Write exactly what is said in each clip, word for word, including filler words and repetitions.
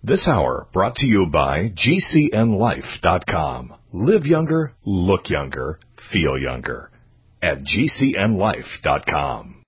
This hour brought to you by G C N life dot com. Live younger, look younger, feel younger at G C N life dot com.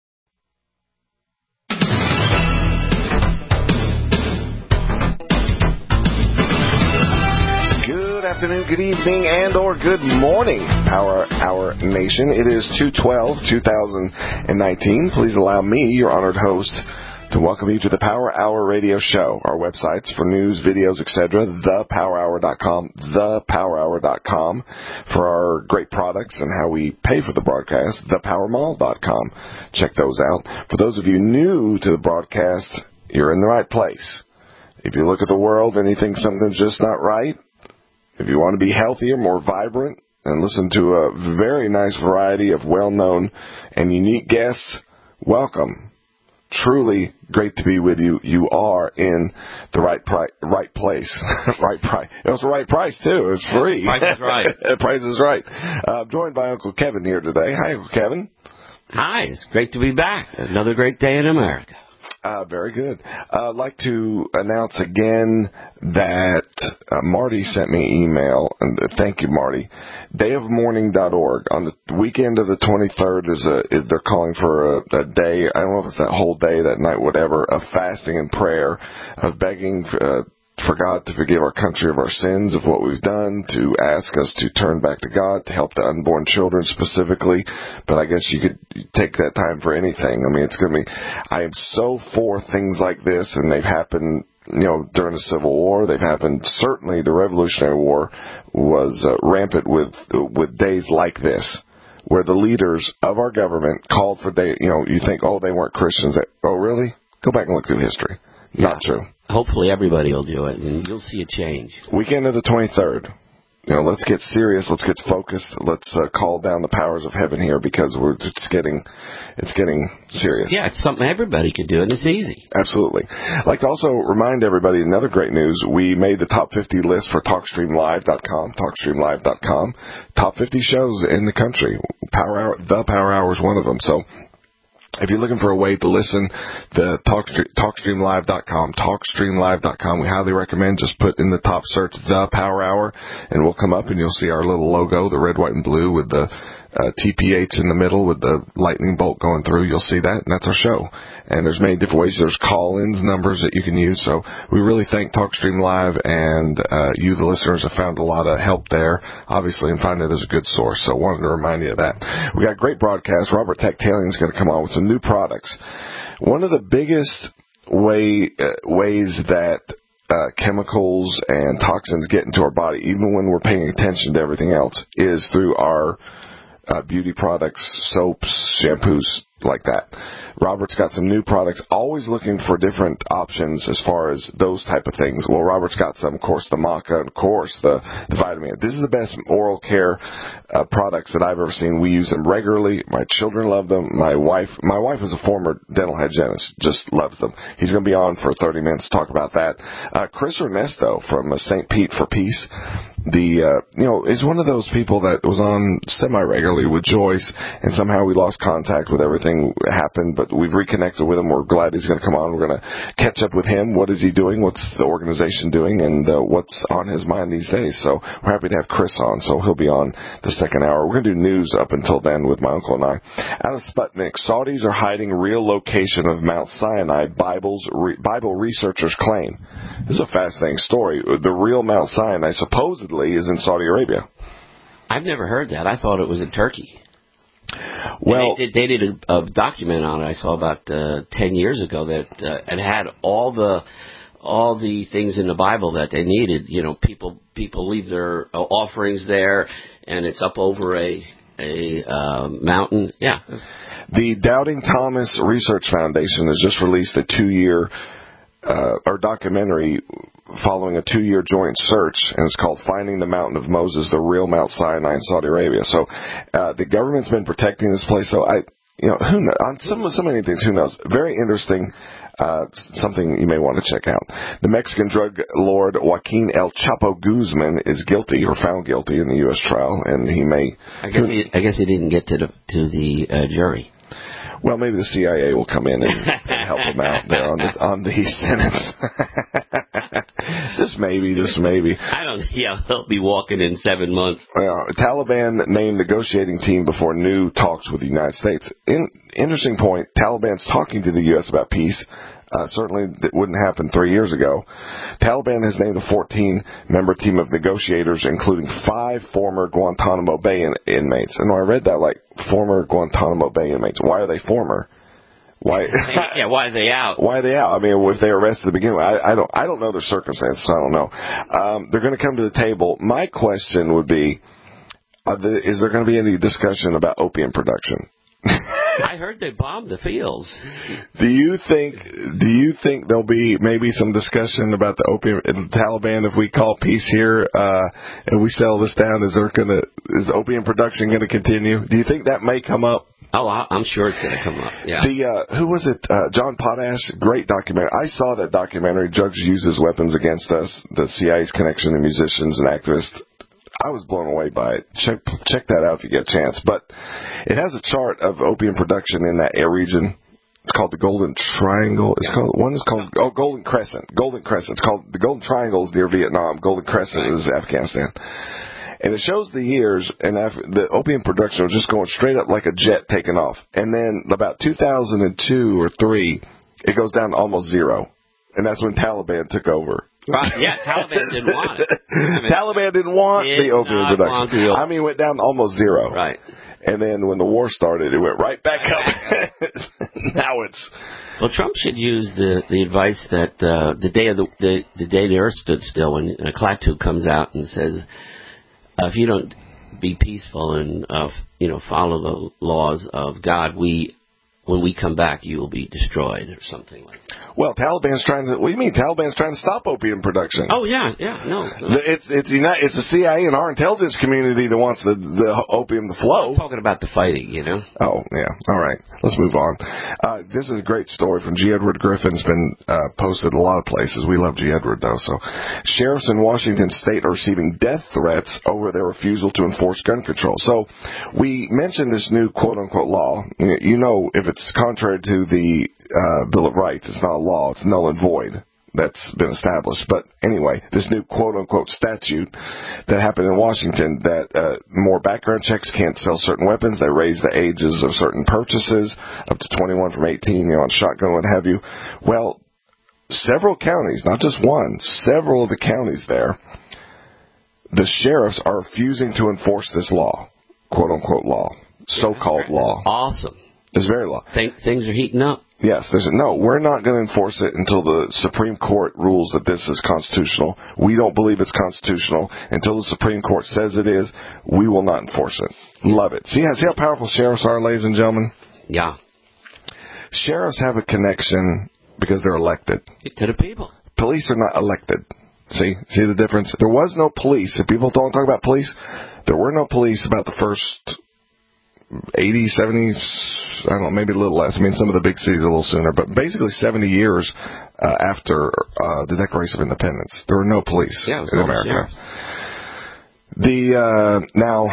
Good afternoon, good evening, and or good morning, Power Hour Nation. It is two twelve twenty nineteen. Please allow me, your honored host, to welcome you to the Power Hour Radio Show. Our websites for news, videos, et cetera, the power hour dot com, the power hour dot com. For our great products and how we pay for the broadcast, the power mall dot com. Check those out. For those of you new to the broadcast, you're in the right place. If you look at the world and you think something's just not right, if you want to be healthier, more vibrant, and listen to a very nice variety of well-known and unique guests, welcome. Truly great to be with you. You are in the right pri- right place. right price. It was the right price, too. It's free. Price is right. The price is right. Uh, I'm joined by Uncle Kevin here today. Hi, Uncle Kevin. Hi. It's great to be back. Another great day in America. Uh, very good. Uh, I'd like to announce again that uh, Marty sent me an email, and uh, thank you, Marty. day of mourning dot org. On the weekend of the twenty-third, is a, is, they're calling for a, a day, I don't know if it's that whole day, that night, whatever, of fasting and prayer, of begging uh, for God to forgive our country of our sins, of what we've done, to ask us to turn back to God, to help the unborn children specifically. But I guess you could take that time for anything. I mean, it's going to be, I am so for things like this, and they've happened, you know, during the Civil War. They've happened, certainly the Revolutionary War was uh, rampant with with days like this, where the leaders of our government called for day, you know, you think, oh, they weren't Christians. Oh, really? Go back and look through history. Yeah. Not true. Hopefully everybody will do it, and you'll see a change. Weekend of the twenty-third. You know, let's get serious. Let's get focused. Let's uh, call down the powers of heaven here, because we're just getting, it's getting serious. Yeah, it's something everybody can do, and it's easy. Absolutely. I'd like to also remind everybody another great news. We made the top fifty list for talk stream live dot com, talk stream live dot com. Top fifty shows in the country. Power Hour, the Power Hour is one of them. So, if you're looking for a way to listen, the talk stream live dot com, talk stream live dot com, we highly recommend just put in the top search The Power Hour, and we'll come up and you'll see our little logo, the red, white, and blue with the uh, T P H in the middle with the lightning bolt going through. You'll see that, and that's our show. And there's many different ways. There's call-ins numbers that you can use. So we really thank TalkStream Live, and uh, you, the listeners, have found a lot of help there, obviously, and find it as a good source. So I wanted to remind you of that. We got great broadcasts. Robert Tactalian is going to come on with some new products. One of the biggest way uh, ways that uh, chemicals and toxins get into our body, even when we're paying attention to everything else, is through our uh, beauty products, soaps, shampoos, like that. Robert's got some new products, always looking for different options as far as those type of things. Well, Robert's got some, of course, the Maca, and of course, the, the vitamin. This is the best oral care uh, products that I've ever seen. We use them regularly. My children love them. My wife, my wife is a former dental hygienist, just loves them. He's going to be on for thirty minutes to talk about that. Uh, Chris Ernesto from uh, Saint Pete for Peace. The, uh, you know, is one of those people that was on semi-regularly with Joyce, and somehow we lost contact with everything happened, but we've reconnected with him. We're glad he's going to come on. We're going to catch up with him. What is he doing? What's the organization doing? And uh, what's on his mind these days? So we're happy to have Chris on, so he'll be on the second hour. We're going to do news up until then with my uncle and I. Out of Sputnik, Saudis are hiding real location of Mount Sinai, Bible's re- Bible researchers claim. This is a fascinating story. The real Mount Sinai supposedly is in Saudi Arabia. I've never heard that. I thought it was in Turkey. Well, they did, they did a, a document on it I saw about uh, ten years ago that uh, it had all the all the things in the Bible that they needed. You know, people people leave their uh, offerings there, and it's up over a a uh, mountain. Yeah. The Doubting Thomas Research Foundation has just released a two-year uh, or documentary following a two-year joint search, and it's called Finding the Mountain of Moses, the Real Mount Sinai in Saudi Arabia. So uh, the government's been protecting this place. So I, you know, who knows? On some so many things, who knows? Very interesting. Uh, something you may want to check out. The Mexican drug lord Joaquin El Chapo Guzman is guilty or found guilty in the U S trial, and he may. I guess he, I guess he didn't get to the to the uh, jury. Well, maybe the C I A will come in and help him out there on the, on the sentence. Just maybe, just maybe. I don't. Yeah, he'll be walking in seven months. Uh, Taliban named negotiating team before new talks with the United States. In, interesting point. Taliban's talking to the U S about peace. Uh, certainly that wouldn't happen three years ago. Taliban has named a fourteen-member team of negotiators, including five former Guantanamo Bay in, inmates. And when I read that, like, former Guantanamo Bay inmates, why are they former? Why? Yeah, why are they out? Why are they out? I mean, if they were arrested at the beginning, I, I don't, I don't know their circumstances. So I don't know. Um, they're going to come to the table. My question would be: are the, is there going to be any discussion about opium production? I heard they bombed the fields. Do you think? Do you think there'll be maybe some discussion about the opium in the Taliban if we call peace here uh, and we settle this down? Is there going to is opium production going to continue? Do you think that may come up? Oh, I'm sure it's going to come up. Yeah. The uh, who was it? Uh, John Potash. Great documentary. I saw that documentary. Drugs uses weapons against us. The C I A's connection to musicians and activists. I was blown away by it. Check check that out if you get a chance. But it has a chart of opium production in that air region. It's called the Golden Triangle. It's called one is called oh Golden Crescent. Golden Crescent. It's called the Golden Triangle is near Vietnam. Golden Crescent is Afghanistan. And it shows the years, and Af- the opium production was just going straight up like a jet taking off. And then about two thousand two or three, it goes down to almost zero. And that's when Taliban took over. Right. Yeah, Taliban didn't want it. I mean, Taliban didn't want did the opium not production. want the op- I mean, it went down to almost zero. Right. And then when the war started, it went right back up. Now it's... Well, Trump should use the the advice that uh, the day of the, the the day the Earth stood still, when uh, Klaatu comes out and says, uh, if you don't be peaceful and uh, you know follow the laws of God, we when we come back, you will be destroyed, or something like that. Well, Taliban's trying to... What do you mean? Taliban's trying to stop opium production. Oh, yeah, yeah, no. no. The, it's it's, United, it's the C I A and our intelligence community that wants the, the opium to flow. I'm talking about the fighting, you know? Oh, yeah. All right. Let's move on. Uh, this is a great story from G. Edward Griffin. It's been uh, posted in a lot of places. We love G. Edward, though. So, sheriffs in Washington State are receiving death threats over their refusal to enforce gun control. So, we mentioned this new quote-unquote law. You know, if it's contrary to the uh, Bill of Rights, it's not a law. It's null and void. That's been established. But anyway, this new quote-unquote statute that happened in Washington that uh, more background checks can't sell certain weapons. They raise the ages of certain purchases up to twenty-one from eighteen, you know, on shotgun, what have you. Well, several counties, not just one, several of the counties there, the sheriffs are refusing to enforce this law, quote-unquote law, so-called law. Awesome. This very law. Think things are heating up. Yes, there's a, no, we're not going to enforce it until the Supreme Court rules that this is constitutional. We don't believe it's constitutional. Until the Supreme Court says it is, we will not enforce it. Love it. See, see how powerful sheriffs are, ladies and gentlemen? Yeah. Sheriffs have a connection because they're elected. To the people. Police are not elected. See? See the difference? There was no police. If people don't talk about police, there were no police about the first eighty, seventy, I don't know, maybe a little less. I mean, some of the big cities a little sooner, but basically seventy years uh, after uh, the Declaration of Independence, there were no police yeah, in America. The uh, now,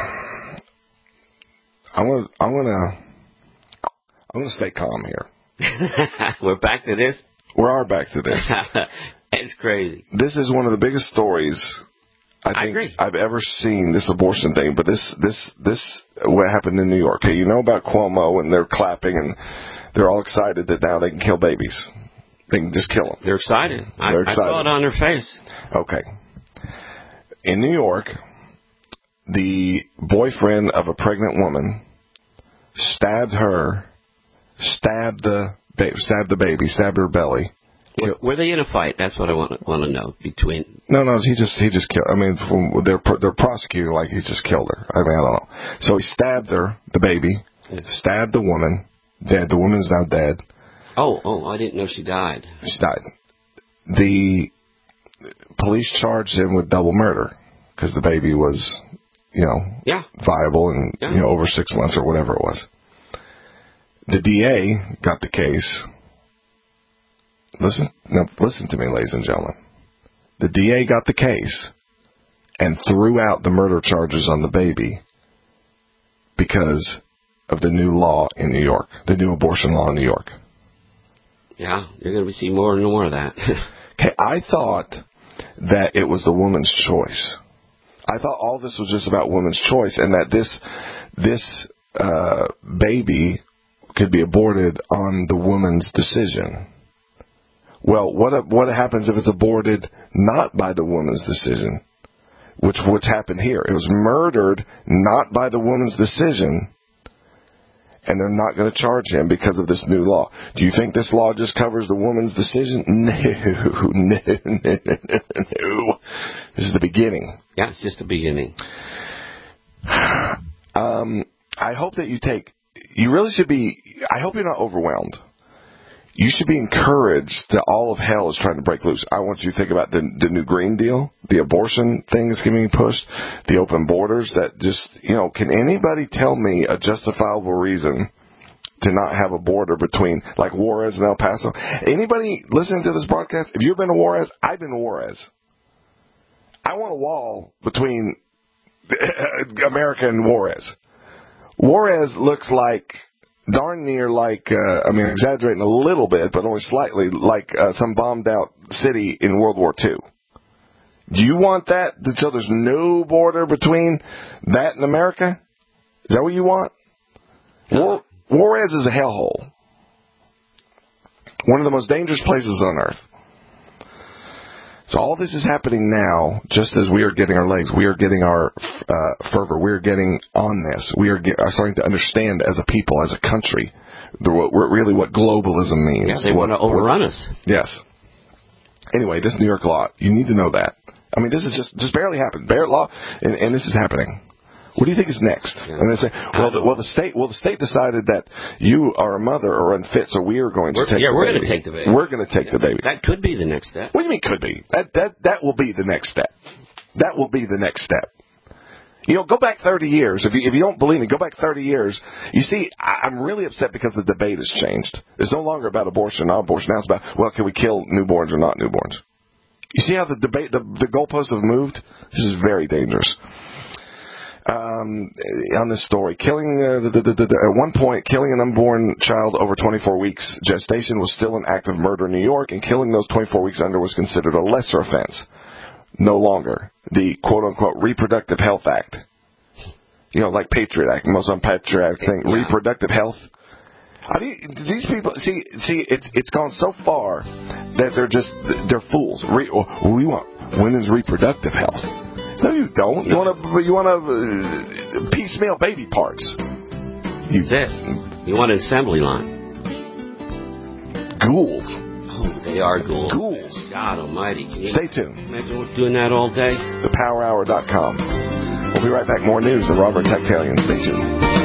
I'm gonna, I'm gonna, I'm gonna stay calm here. We're back to this. We are back to this. It's crazy. This is one of the biggest stories I think I agree. I've ever seen, this abortion thing, but this, this, this, what happened in New York. Okay, you know about Cuomo, and they're clapping, and they're all excited that now they can kill babies. They can just kill them. They're excited. I, They're excited. I saw it on their face. Okay. In New York, the boyfriend of a pregnant woman stabbed her, stabbed the baby, stabbed the baby, stabbed her belly. Were, were they in a fight? That's what I want to, want to know. Between No, no, he just he just killed. I mean, from, they're they're prosecuting like he just killed her. I mean, I don't know. So he stabbed her, the baby, yeah. stabbed the woman. Dead. The woman's now dead. Oh, oh, I didn't know she died. She died. The police charged him with double murder because the baby was, you know, yeah. viable and yeah. you know over six months or whatever it was. The D A got the case. Listen, now listen to me, ladies and gentlemen. The D A got the case and threw out the murder charges on the baby because of the new law in New York, the new abortion law in New York. Yeah, you're going to see more and more of that. Okay, I thought that it was the woman's choice. I thought all this was just about woman's choice, and that this this uh, baby could be aborted on the woman's decision. Well, what what happens if it's aborted not by the woman's decision? Which what's happened here. It was murdered not by the woman's decision, and they're not going to charge him because of this new law. Do you think this law just covers the woman's decision? No, no, no, no. This is the beginning. Yeah, it's just the beginning. Um, I hope that you take, you really should be, I hope you're not overwhelmed. You should be encouraged that all of hell is trying to break loose. I want you to think about the, the new Green Deal, the abortion thing that's getting pushed, the open borders that just, you know, can anybody tell me a justifiable reason to not have a border between, like, Juarez and El Paso? Anybody listening to this broadcast, if you've been to Juarez, I've been to Juarez. I want a wall between America and Juarez. Juarez looks like, darn near like, uh, I mean, exaggerating a little bit, but only slightly, like uh, some bombed-out city in World War Two. Do you want that so there's no border between that and America? Is that what you want? War- Juarez is a hellhole. One of the most dangerous places on earth. So all this is happening now, just as we are getting our legs, we are getting our uh, fervor, we are getting on this. We are, get, are starting to understand as a people, as a country, the, what, really what globalism means. Yeah, they what, want to overrun what, us. Yes. Anyway, this New York law, you need to know that. I mean, this is just just barely happened. Barrett law, and, and this is happening. What do you think is next? Yeah. And they say, well, the, well, the state, well, the state decided that you are a mother or unfit, so we are going to we're, take. Yeah, the we're baby. going to take the baby. We're going to take yeah, the baby. That could be the next step. What do you mean could be? That that that will be the next step. That will be the next step. You know, go back thirty years. If you if you don't believe me, go back thirty years. You see, I, I'm really upset because the debate has changed. It's no longer about abortion, not abortion. Now it's about, well, can we kill newborns or not newborns? You see how the debate, the the goalposts have moved? This is very dangerous. Um, on this story, killing uh, the, the, the, the, at one point, killing an unborn child over twenty-four weeks gestation was still an act of murder in New York, and killing those twenty-four weeks under was considered a lesser offense. No longer. The quote-unquote Reproductive Health Act. You know, like Patriot Act, most unpatriotic thing. Yeah. Reproductive health. Are these, these people, see, see, it's it's gone so far that they're just, they're fools. Re, we want women's reproductive health. No, you don't. You want to, you want to uh, piecemeal baby parts. You, That's it. You want an assembly line. Ghouls. Oh, they are ghouls. Ghouls. God almighty. Can you Stay tuned. Imagine doing that all day. the power hour dot com. We'll be right back. More news. The Robert Tactalian. Stay tuned.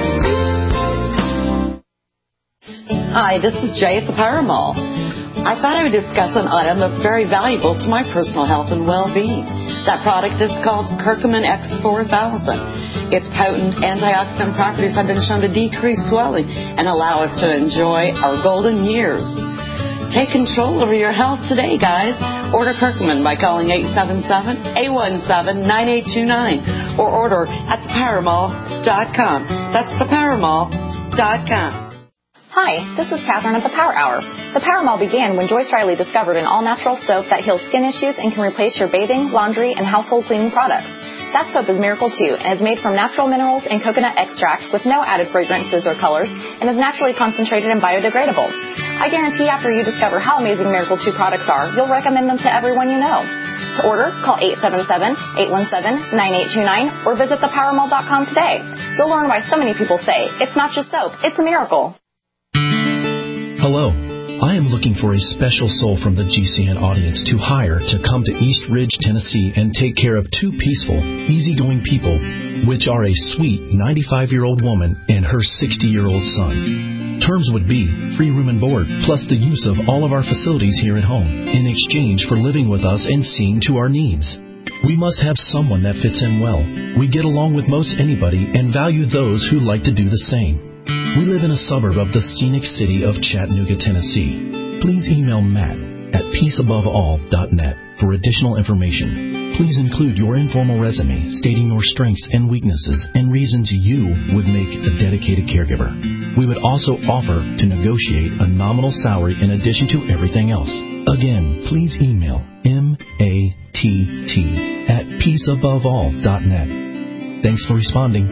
Hi, this is Jay at the Power Mall. I thought I would discuss an item that's very valuable to my personal health and well-being. That product is called Curcumin X four thousand. Its potent antioxidant properties have been shown to decrease swelling and allow us to enjoy our golden years. Take control over your health today, guys. Order Curcumin by calling eight seven seven, eight one seven, nine eight two nine or order at the power mall dot com. That's the power mall dot com. Hi, this is Catherine at the Power Hour. The Power Mall began when Joyce Riley discovered an all-natural soap that heals skin issues and can replace your bathing, laundry, and household cleaning products. That soap is Miracle two and is made from natural minerals and coconut extract with no added fragrances or colors and is naturally concentrated and biodegradable. I guarantee after you discover how amazing Miracle two products are, you'll recommend them to everyone you know. To order, call eight seven seven, eight one seven, nine eight two nine or visit the power mall dot com today. You'll learn why so many people say, it's not just soap, it's a miracle. Hello. I am looking for a special soul from the G C N audience to hire to come to East Ridge, Tennessee and take care of two peaceful, easygoing people, which are a sweet ninety-five-year-old woman and her sixty-year-old son. Terms would be free room and board, plus the use of all of our facilities here at home, in exchange for living with us and seeing to our needs. We must have someone that fits in well. We get along with most anybody and value those who like to do the same. We live in a suburb of the scenic city of Chattanooga, Tennessee. Please email Matt at peace above all dot net for additional information. Please include your informal resume stating your strengths and weaknesses and reasons you would make a dedicated caregiver. We would also offer to negotiate a nominal salary in addition to everything else. Again, please email M A T T T at peace above all dot net. Thanks for responding.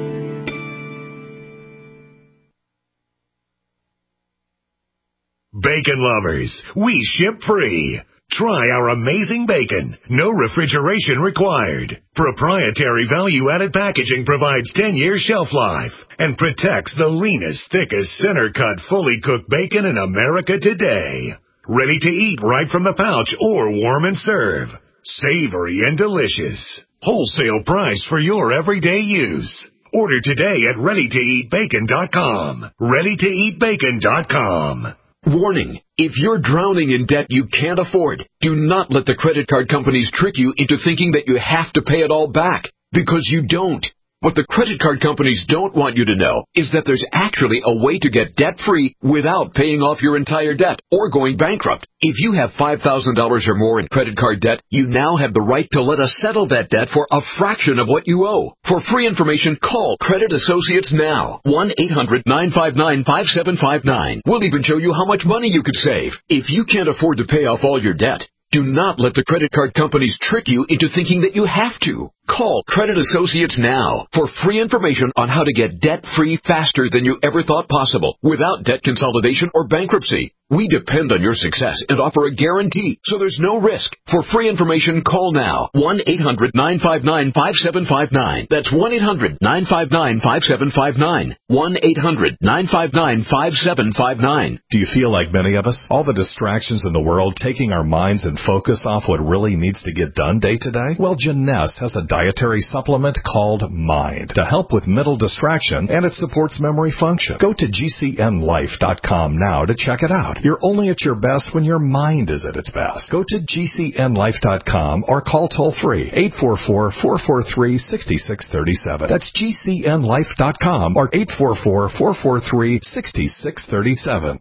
Bacon lovers, we ship free. Try our amazing bacon. No refrigeration required. Proprietary value-added packaging provides ten years shelf life and protects the leanest, thickest, center-cut, fully cooked bacon in America today. Ready to eat right from the pouch or warm and serve. Savory and delicious. Wholesale price for your everyday use. Order today at ready to eat bacon dot com. ready to eat bacon dot com. Warning, if you're drowning in debt you can't afford, do not let the credit card companies trick you into thinking that you have to pay it all back, because you don't. What the credit card companies don't want you to know is that there's actually a way to get debt-free without paying off your entire debt or going bankrupt. If you have five thousand dollars or more in credit card debt, you now have the right to let us settle that debt for a fraction of what you owe. For free information, call Credit Associates now. one eight hundred nine five nine five seven five nine. We'll even show you how much money you could save. If you can't afford to pay off all your debt, do not let the credit card companies trick you into thinking that you have to. Call Credit Associates now for free information on how to get debt-free faster than you ever thought possible without debt consolidation or bankruptcy. We depend on your success and offer a guarantee, so there's no risk. For free information, call now. one eight hundred nine five nine five seven five nine. That's one eight hundred nine five nine five seven five nine. one eight hundred nine five nine five seven five nine. Do you feel like many of us? All the distractions in the world taking our minds and focus off what really needs to get done day to day? Well, Janess has a dietary supplement called Mind to help with mental distraction, and it supports memory function. Go to G C N life dot com now to check it out. You're only at your best when your mind is at its best. Go to G C N life dot com or call toll-free eight four four, four four three, six six three seven. That's G C N life dot com or eight four four, four four three, six six three seven.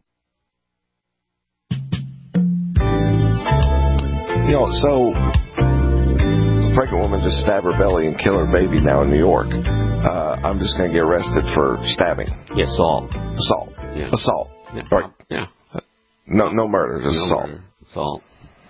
You know, so a pregnant woman just stabbed her belly and killed her baby now in New York. Uh, I'm just going to get arrested for stabbing. Yeah, assault. Assault. Yeah. Assault. Yeah. Right. Yeah. No, no murder, just no assault. Murder. Assault.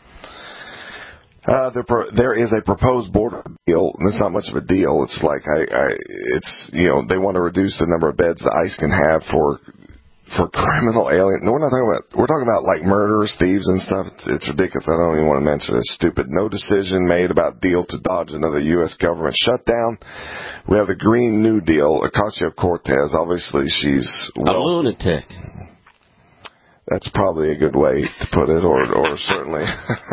Uh, there, pro- there is a proposed border deal. It's not much of a deal. It's like I, I, it's you know they want to reduce the number of beds that ICE can have for for criminal alien. No, we're not talking about. We're talking about like murderers, thieves, and stuff. It's, it's ridiculous. I don't even want to mention it. It's stupid. No decision made about deal to dodge another U S government shutdown. We have the Green New Deal. Ocasio-Cortez. Obviously, she's well, a lunatic. That's probably a good way to put it, or, or certainly.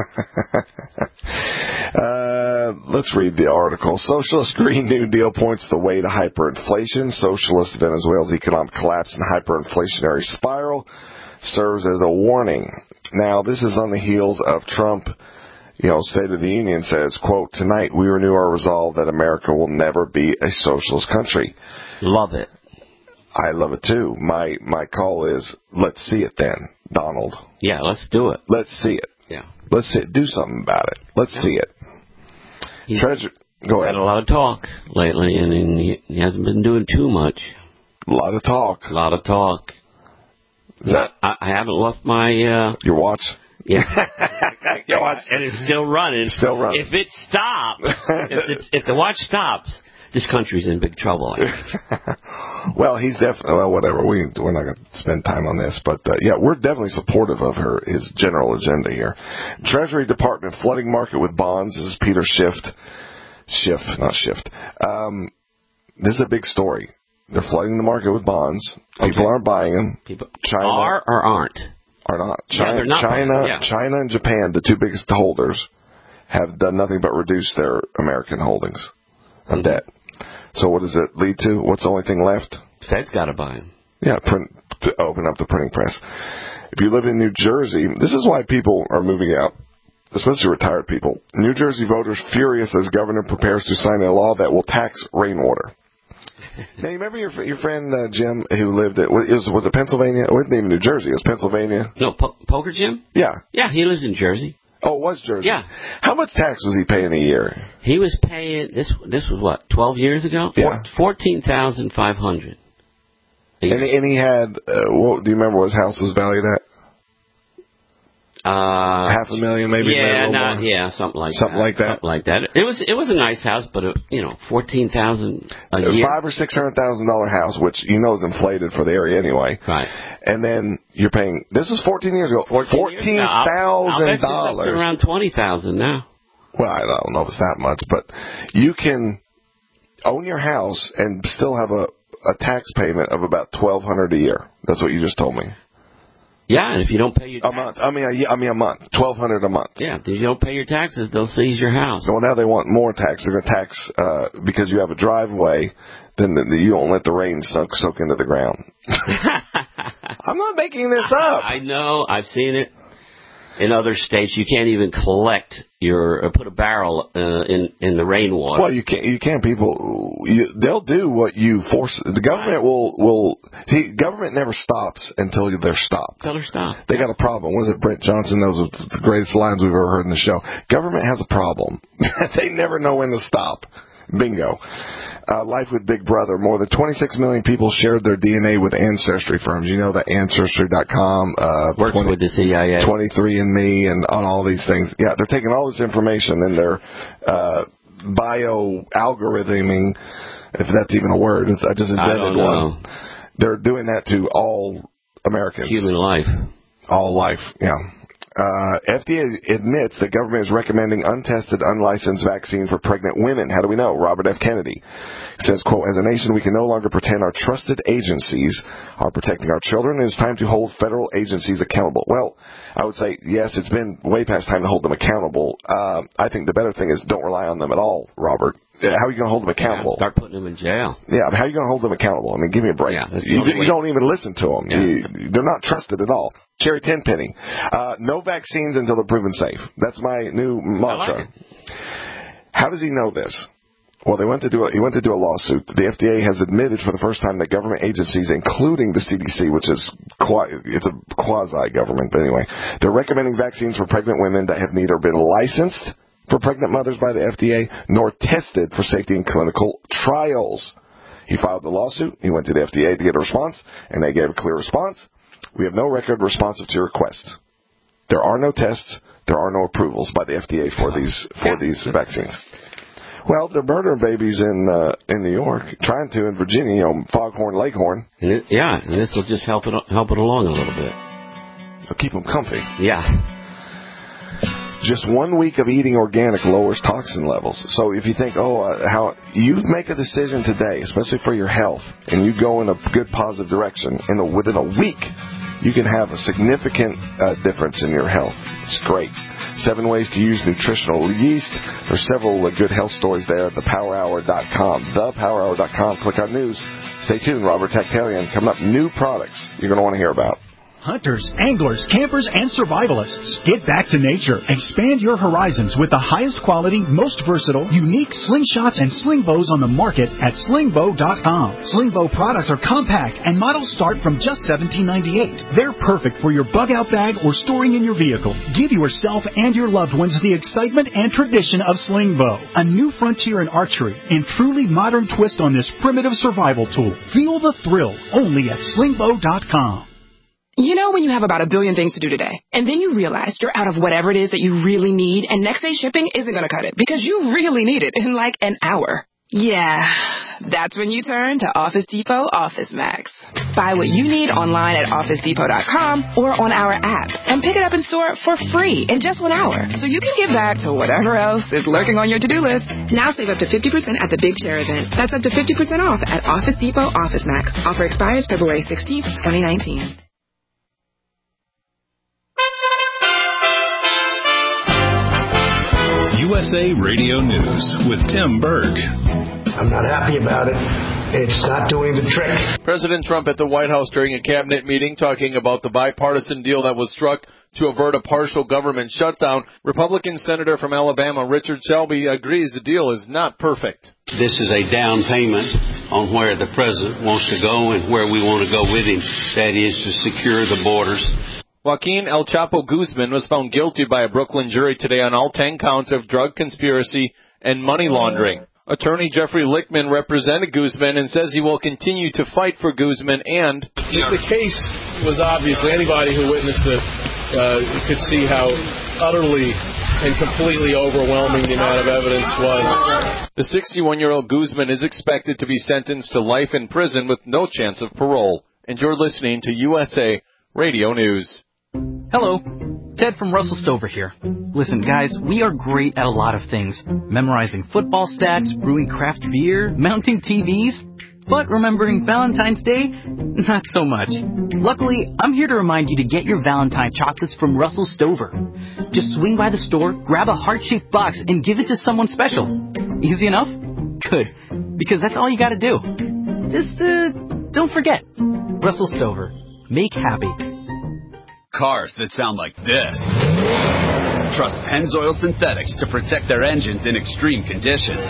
uh, let's read the article. Socialist Green New Deal points the way to hyperinflation. Socialist Venezuela's economic collapse and hyperinflationary spiral serves as a warning. Now, this is on the heels of Trump, you know, State of the Union says, quote, tonight we renew our resolve that America will never be a socialist country. Love it. I love it too. My my call is, let's see it then, Donald. Yeah, let's do it. Let's see it. Yeah. Let's see it. Do something about it. Let's yeah. see it. He's Treasure. Go ahead. Had a lot of talk lately, and he, he hasn't been doing too much. A lot of talk. A lot of talk. Is that, I, I haven't lost my... Uh, your watch? Yeah. Your watch. And it's still running. Still running. If it stops, if, the, if the watch stops, this country's in big trouble, I think. Well, he's definitely, well, whatever. We, we're not going to spend time on this. But, uh, yeah, we're definitely supportive of her, his general agenda here. Treasury Department flooding market with bonds. This is Peter Schiff. Schiff, not Shift. Um, this is a big story. They're flooding the market with bonds. People okay. aren't buying them. People China are or aren't? Are not. China, yeah, they're not China, yeah. China and Japan, the two biggest holders, have done nothing but reduce their American holdings of mm-hmm. debt. So what does it lead to? What's the only thing left? Fed's got to buy them. Yeah, print, to open up the printing press. If you live in New Jersey, this is why people are moving out, especially retired people. New Jersey voters furious as governor prepares to sign a law that will tax rainwater. Now, you remember your your friend uh, Jim who lived at, was, was it Pennsylvania? It wasn't even New Jersey. It was Pennsylvania. No, po- Poker Jim? Yeah. Yeah, he lives in Jersey. Oh, it was Jersey? Yeah. How much tax was he paying a year? He was paying, this This was what, twelve years ago? Yeah. fourteen thousand five hundred dollars. And, and he had, uh, what, do you remember what his house was valued at? Uh, Half a million, maybe. Yeah, a little not, more. yeah, something like something that. like that. Something like that. It was it was a nice house, but it, you know, fourteen thousand a year. Five or six hundred thousand dollar house, which you know is inflated for the area anyway. Right. And then you're paying. This was fourteen years ago. Fourteen thousand dollars. Around twenty thousand now. Well, I don't know if it's that much, but you can own your house and still have a a tax payment of about twelve hundred a year. That's what you just told me. Yeah, and if you don't pay your a month, I mean, a, I mean a month, twelve hundred a month. Yeah, if you don't pay your taxes, they'll seize your house. Well, now they want more tax. They're going to tax uh, because you have a driveway. Then the, the, you don't let the rain soak soak into the ground. I'm not making this up. I know. I've seen it. In other states, you can't even collect your or put a barrel uh, in in the rainwater. Well, you can't. You can't. People, you, they'll do what you force. The government will will. See, government never stops until they're stopped. Until they're stopped. They got a problem. Was it Brent Johnson? Those are the greatest lines we've ever heard in the show. Government has a problem. They never know when to stop. Bingo. Uh, Life with Big Brother. More than twenty-six million people shared their D N A with ancestry firms. You know that Ancestry dot com. Uh, Works twenty, with the C I A. twenty-three and me and on all these things. Yeah, they're taking all this information and they're uh, bio-algorithming, if that's even a word. I just invented I one. They're doing that to all Americans. Human life. All life, yeah. Uh, F D A admits that government is recommending untested, unlicensed vaccine for pregnant women. How do we know? Robert F. Kennedy says, quote, as a nation, we can no longer pretend our trusted agencies are protecting our children. It is time to hold federal agencies accountable. Well, I would say, yes, it's been way past time to hold them accountable. Uh, I think the better thing is don't rely on them at all, Robert. How are you going to hold them accountable? Yeah, start putting them in jail. Yeah, but how are you going to hold them accountable? I mean, give me a break. Yeah, you, you don't even listen to them. Yeah. You, they're not trusted at all. Cherry Tenpenny. Uh, no vaccines until they're proven safe. That's my new mantra. Like how does he know this? Well, they went to do a, he went to do a lawsuit. The F D A has admitted for the first time that government agencies, including the C D C, which is quasi, it's a quasi-government, but anyway, they're recommending vaccines for pregnant women that have neither been licensed for pregnant mothers by the F D A nor tested for safety in clinical trials. He filed the lawsuit. He went to the F D A to get a response, and they gave a clear response. We have no record responsive to your requests. There are no tests. There are no approvals by the F D A for these for these vaccines. Well, they're murdering babies in uh, in New York, trying to in Virginia, you know, Foghorn Leghorn. And it, yeah, and this will just help it help it along a little bit. It'll keep them comfy. Yeah. Just one week of eating organic lowers toxin levels. So if you think, oh, uh, how you make a decision today, especially for your health, and you go in a good positive direction, in a, within a week, you can have a significant uh, difference in your health. It's great. Seven ways to use nutritional yeast. There's several uh, good health stories there at the power hour dot com. the power hour dot com. Click on news. Stay tuned. Robert Tactarian coming up. New products you're going to want to hear about. Hunters, anglers, campers, and survivalists. Get back to nature. Expand your horizons with the highest quality, most versatile, unique slingshots and sling bows on the market at sling bow dot com. Sling bow products are compact and models start from just seventeen ninety-eight. They're perfect for your bug out bag or storing in your vehicle. Give yourself and your loved ones the excitement and tradition of sling bow. A new frontier in archery and truly modern twist on this primitive survival tool. Feel the thrill only at sling bow dot com. You know when you have about a billion things to do today, and then you realize you're out of whatever it is that you really need, and next day shipping isn't going to cut it because you really need it in like an hour. Yeah, that's when you turn to Office Depot Office Max. Buy what you need online at office depot dot com or on our app, and pick it up in store for free in just one hour, so you can get back to whatever else is lurking on your to-do list. Now save up to fifty percent at the Big Share event. That's up to fifty percent off at Office Depot Office Max. Offer expires February sixteenth, twenty nineteen. U S A Radio News with Tim Berg. I'm not happy about it. It's not doing the trick. President Trump at the White House during a cabinet meeting talking about the bipartisan deal that was struck to avert a partial government shutdown. Republican Senator from Alabama Richard Shelby agrees the deal is not perfect. This is a down payment on where the president wants to go and where we want to go with him. That is to secure the borders. Joaquin El Chapo Guzman was found guilty by a Brooklyn jury today on all ten counts of drug conspiracy and money laundering. Attorney Jeffrey Lichtman represented Guzman and says he will continue to fight for Guzman and... If the case was obviously anybody who witnessed the uh, you could see how utterly and completely overwhelming the amount of evidence was. The sixty-one-year-old Guzman is expected to be sentenced to life in prison with no chance of parole. And you're listening to U S A Radio News. Hello, Ted from Russell Stover here. Listen, guys, we are great at a lot of things. Memorizing football stats, brewing craft beer, mounting T Vs. But remembering Valentine's Day, not so much. Luckily, I'm here to remind you to get your Valentine chocolates from Russell Stover. Just swing by the store, grab a heart-shaped box, and give it to someone special. Easy enough? Good, because that's all you gotta do. Just, uh, don't forget. Russell Stover. Make happy. Cars that sound like this. Trust Pennzoil Synthetics to protect their engines in extreme conditions.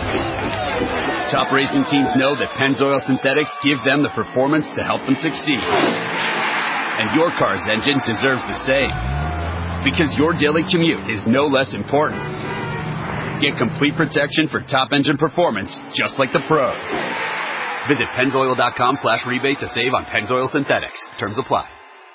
Top racing teams know that Pennzoil Synthetics give them the performance to help them succeed. And your car's engine deserves the same. Because your daily commute is no less important. Get complete protection for top engine performance, just like the pros. Visit Pennzoil.com slash rebate to save on Pennzoil Synthetics. Terms apply.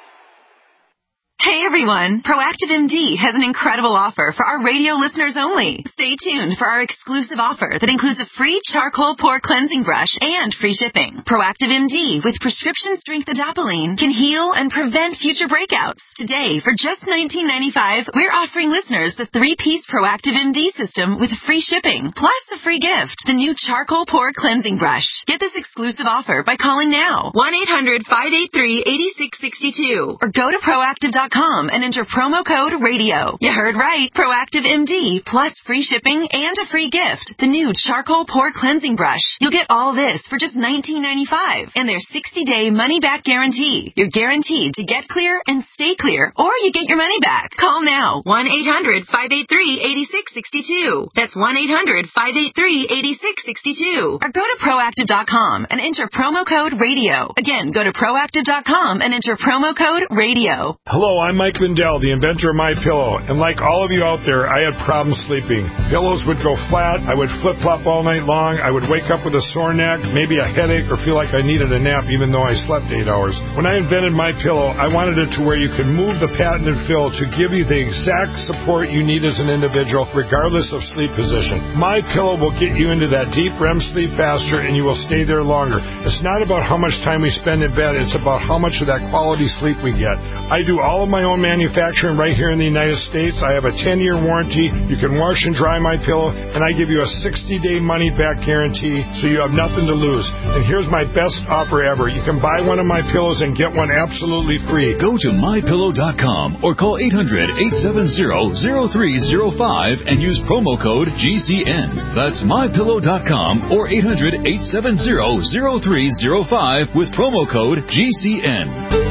Hey everyone, Proactive M D has an incredible offer for our radio listeners only. Stay tuned for our exclusive offer that includes a free charcoal pore cleansing brush and free shipping. Proactive M D with prescription strength adapalene can heal and prevent future breakouts. Today, for just nineteen ninety-five dollars, we're offering listeners the three-piece Proactive M D system with free shipping, plus a free gift, the new charcoal pore cleansing brush. Get this exclusive offer by calling now, one eight hundred, five eight three, eight six six two, or go to proactive dot com and enter promo code radio. You heard right. Proactive M D plus free shipping and a free gift. The new charcoal pore cleansing brush. You'll get all this for just nineteen ninety-five dollars and their sixty-day money-back guarantee. You're guaranteed to get clear and stay clear, or you get your money back. Call now. one eight hundred, five eight three, eight six six two. That's one eight hundred, five eight three, eight six six two. Or go to proactive dot com and enter promo code radio. Again, go to proactive dot com and enter promo code radio. Hello, I'm Mike Lindell, the inventor of MyPillow, and like all of you out there, I had problems sleeping. Pillows would go flat, I would flip-flop all night long, I would wake up with a sore neck, maybe a headache, or feel like I needed a nap even though I slept eight hours. When I invented MyPillow, I wanted it to where you could move the patented fill to give you the exact support you need as an individual, regardless of sleep position. MyPillow will get you into that deep R E M sleep faster, and you will stay there longer. It's not about how much time we spend in bed, it's about how much of that quality sleep we get. I do all of my own manufacturing right here in the United States. I have a ten-year warranty. You can wash and dry my pillow, and I give you a sixty-day money-back guarantee, so you have nothing to lose. And here's my best offer ever. You can buy one of my pillows and get one absolutely free. Go to my pillow dot com or call eight hundred, eight seven zero, zero three zero five and use promo code G C N. That's my pillow dot com or eight hundred, eight seven zero, zero three zero five with promo code G C N.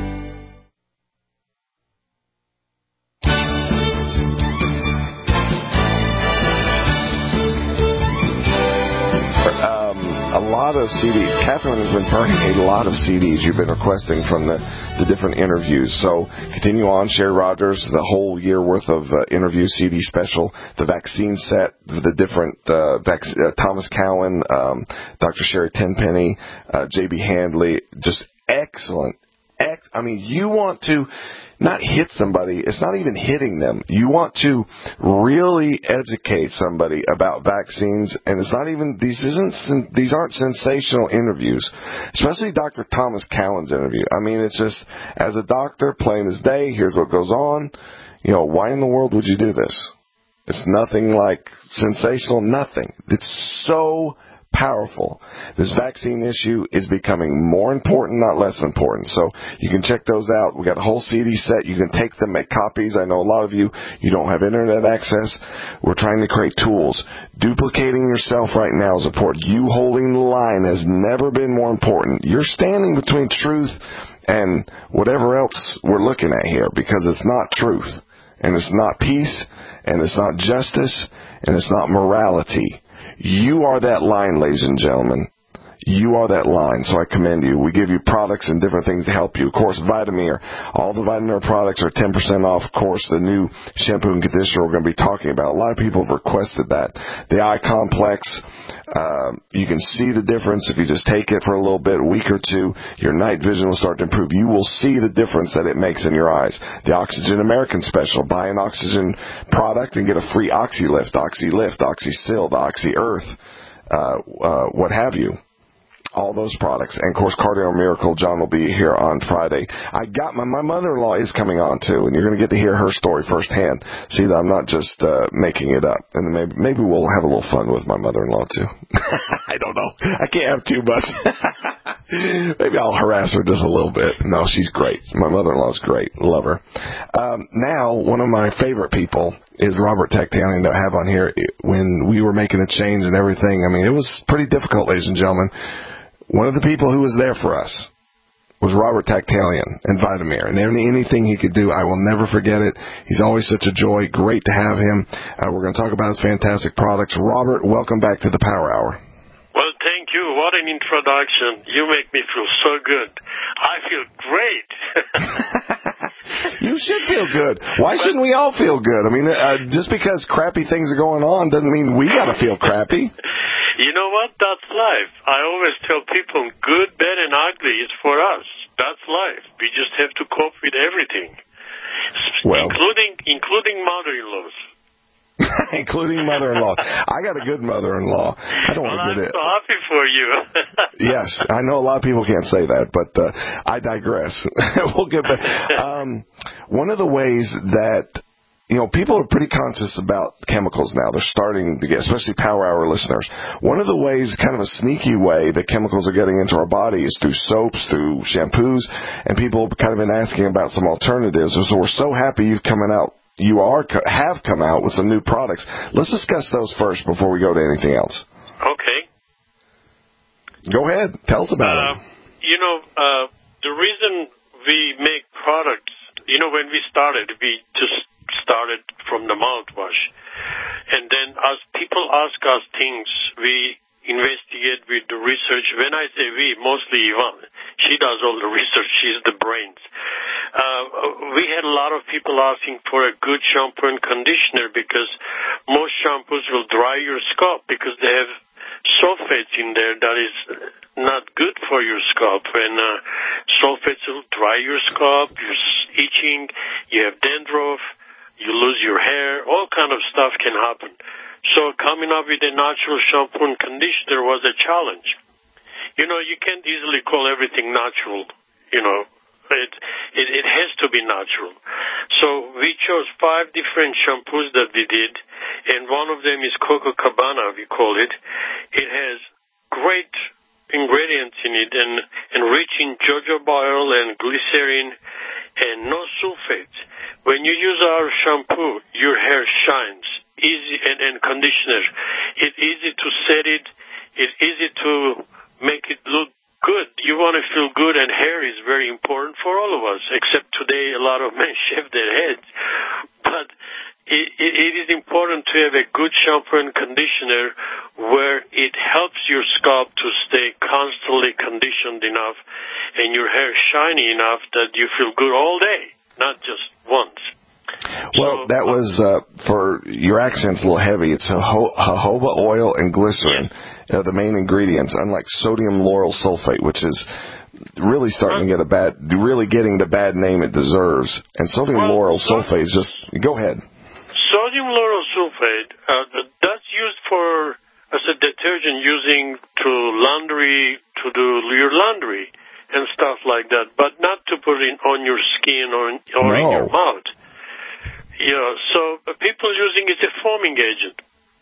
Of C Ds. Catherine has been burning a lot of C Ds you've been requesting from the, the different interviews. So continue on. Sherry Rogers, the whole year worth of uh, interview C D special, the vaccine set, the different uh, vac- uh, Thomas Cowan, um, Doctor Sherry Tenpenny, uh, J B Handley, just excellent. Ex- I mean, you want to not hit somebody. It's not even hitting them. You want to really educate somebody about vaccines, and it's not even these isn't these aren't sensational interviews, especially Doctor Thomas Cowan's interview. I mean, it's just as a doctor, plain as day. Here's what goes on. You know, why in the world would you do this? It's nothing like sensational. Nothing. It's so powerful. This vaccine issue is becoming more important, not less important. So you can check those out. We got a whole C D set. You can take them, make copies. I know a lot of you, you don't have internet access. We're trying to create tools. Duplicating yourself right now is important. You holding the line has never been more important. You're standing between truth and whatever else we're looking at here, because it's not truth, and it's not peace, and it's not justice, and it's not morality. You are that line, ladies and gentlemen. You are that line, so I commend you. We give you products and different things to help you. Of course, Vitamir. All the Vitamir products are ten percent off. Of course, the new shampoo and conditioner we're going to be talking about. A lot of people have requested that. The Eye Complex, Uh, you can see the difference if you just take it for a little bit, a week or two. Your night vision will start to improve. You will see the difference that it makes in your eyes. The Oxygen American Special. Buy an Oxygen product and get a free OxyLift, OxyLift, OxySil, the Oxy Earth, uh, uh, what have you. All those products. And, of course, Cardio Miracle. John will be here on Friday. I got my, my mother-in-law is coming on, too, and you're going to get to hear her story firsthand. See that I'm not just uh, making it up. And maybe, maybe we'll have a little fun with my mother-in-law, too. I don't know. I can't have too much. Maybe I'll harass her just a little bit. No, she's great. My mother-in-law's great. Love her. Um, now, one of my favorite people is Robert Tactalian that I have on here. When we were making a change and everything, I mean, it was pretty difficult, ladies and gentlemen. One of the people who was there for us was Robert Tactalian and Vitamir. And anything he could do, I will never forget it. He's always such a joy. Great to have him. Uh, we're going to talk about his fantastic products. Robert, welcome back to the Power Hour. Well, thank you. What an introduction. You make me feel so good. I feel great. You should feel good. Why shouldn't we all feel good? I mean, uh, just because crappy things are going on doesn't mean we got to feel crappy. You know what? That's life. I always tell people good, bad, and ugly is for us. That's life. We just have to cope with everything, well, including including mother-in-laws. Including mother-in-law. I got a good mother-in-law. I don't well, want to get I'm it. so happy for you. Yes, I know a lot of people can't say that, but uh, I digress. We'll get back. Um, one of the ways that, you know, people are pretty conscious about chemicals now. They're starting to get, especially Power Hour listeners. One of the ways, kind of a sneaky way that chemicals are getting into our body is through soaps, through shampoos, and people have kind of been asking about some alternatives. So we're so happy you've coming out. You are have come out with some new products. Let's discuss those first before we go to anything else. Okay. Go ahead. Tell us about uh, it. You know, uh, the reason we make products, you know, when we started, we just started from the mouthwash. And then as people ask us things, we investigate with the research. When I say we, mostly Yvonne. She does all the research. She's the brains. Uh, we had a lot of people asking for a good shampoo and conditioner because most shampoos will dry your scalp because they have sulfates in there that is not good for your scalp. And uh, sulfates will dry your scalp, you're itching, you have dandruff, you lose your hair, all kind of stuff can happen. So coming up with a natural shampoo and conditioner was a challenge. You know, you can't easily call everything natural, you know. It, it, it has to be natural. So we chose five different shampoos that we did, and one of them is Coco Cabana, we call it. It has great ingredients in it, and, and rich in jojoba oil and glycerin, and no sulfates. When you use our shampoo, your hair shines, easy, and, and conditioner. It's easy to set it. It's easy to make it look good. You want to feel good, and hair is very important for all of us, except today a lot of men shave their heads. But it, it, it is important to have a good shampoo and conditioner where it helps your scalp to stay constantly conditioned enough and your hair shiny enough that you feel good all day, not just once. Well, that was, uh, for your accent's a little heavy. It's jojoba oil and glycerin, uh, the main ingredients, unlike sodium lauryl sulfate, which is really starting to get a bad, really getting the bad name it deserves. And sodium well, lauryl sulfate is just, go ahead. Sodium lauryl sulfate, uh, that's used for, as a detergent using to laundry, to do your laundry and stuff like that, but not to put it on your skin or, or no. in your mouth. Yeah, so uh, people using it as a foaming agent.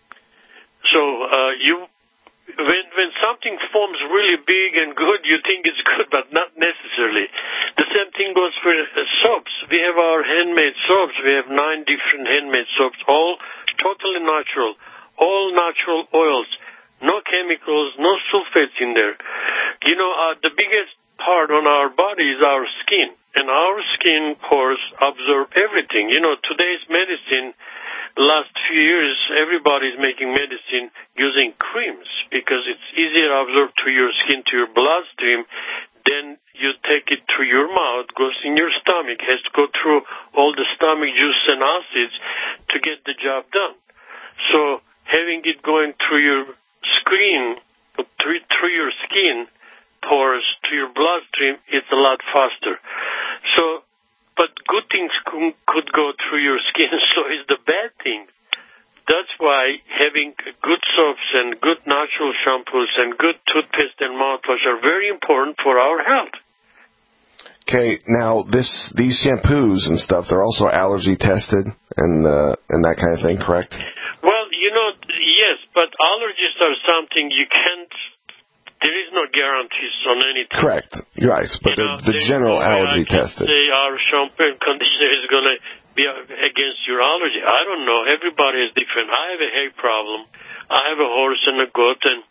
So uh, you, when when something foams really big and good, you think it's good, but not necessarily. The same thing goes for uh, soaps. We have our handmade soaps. We have nine different handmade soaps, all totally natural, all natural oils, no chemicals, no sulfates in there. You know, uh, the biggest part on our body is our skin. And our skin pores absorb everything. You know, today's medicine, last few years, everybody's making medicine using creams because it's easier to absorb to your skin, to your bloodstream. Then you take it through your mouth, goes in your stomach, has to go through all the stomach juice and acids to get the job done. So having it going through your screen through, through your skin pores to your bloodstream, it's a lot faster. So, but good things could, could go through your skin, so is the bad thing. That's why having good soaps and good natural shampoos and good toothpaste and mouthwash are very important for our health. Okay, now this these shampoos and stuff, they're also allergy tested and uh, and that kind of thing, correct? Well, you know, yes, but allergies are something you can't. There is no guarantees on anything. Correct. You're right, but you know, the, the general no allergy I can't tested. say our shampoo and conditioner is going to be against your allergy. I don't know. Everybody is different. I have a hay problem. I have a horse and a goat, and